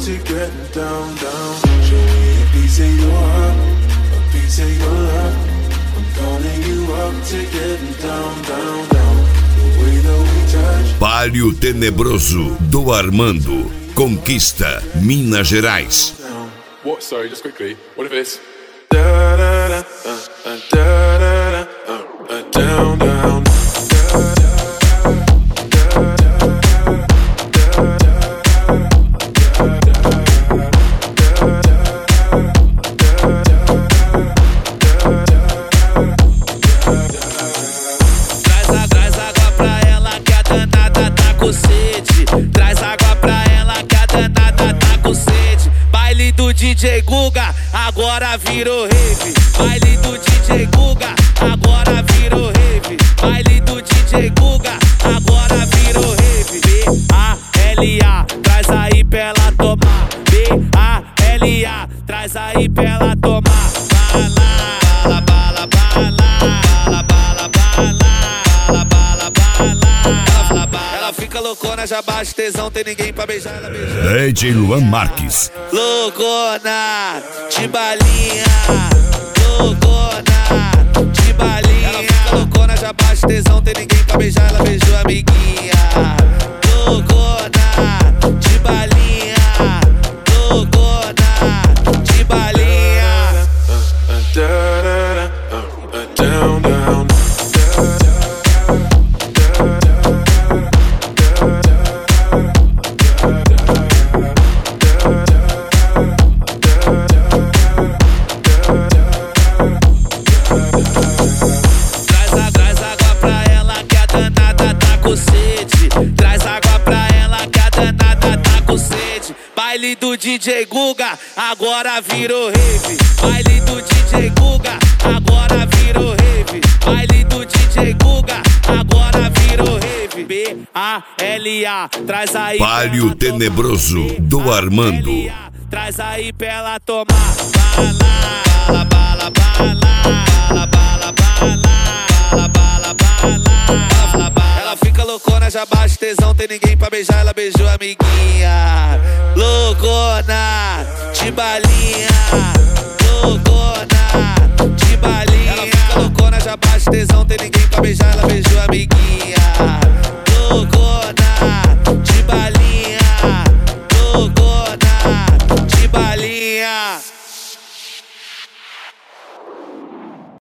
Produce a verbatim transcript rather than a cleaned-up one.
to getting down, down. Show me a piece of your heart, a piece of your love. I'm calling you up to getting down, down, down. The way that we touch. Palio Tenebroso do Armando. Conquista Minas Gerais. What? Sorry, just quickly. What if it's Da da da, uh, uh, da da da, uh, uh, down, down. D J Guga, agora virou rave. Baile do D J Guga, agora virou rave. Baile do D J Guga, agora virou rave. B A L A, traz aí pra ela tomar. B A L A, traz aí pra ela tomar. Bala, bala, bala, bala, bala, bala, bala, bala, bala. Ela fica loucona, já baixa tesão, tem ninguém pra beijar, ela beija. D J Luan Marques. Loucona, de balinha, loucona, de balinha. Ela fica loucona, já baixa tesão, tem ninguém pra beijar, ela beijou a amiguinha. Loucona, de balinha, loucona, de balinha. Down, down. Baile do D J Guga, agora virou rave. Baile do D J Guga, agora virou rave. Baile do D J Guga, agora virou rave. B A L A, traz aí. Palio Tenebroso do Armando. Traz aí pra ela tomar. Bala, bala, bala, bala, bala, bala, bala, bala, bala. Ela fica loucona, já baixa tesão, tem ninguém pra beijar, ela beijou a amiguinha. Loucona, de balinha, loucona, de balinha. Ela fica loucona, já baixa tesão, tem ninguém pra beijar, ela beijou a amiguinha.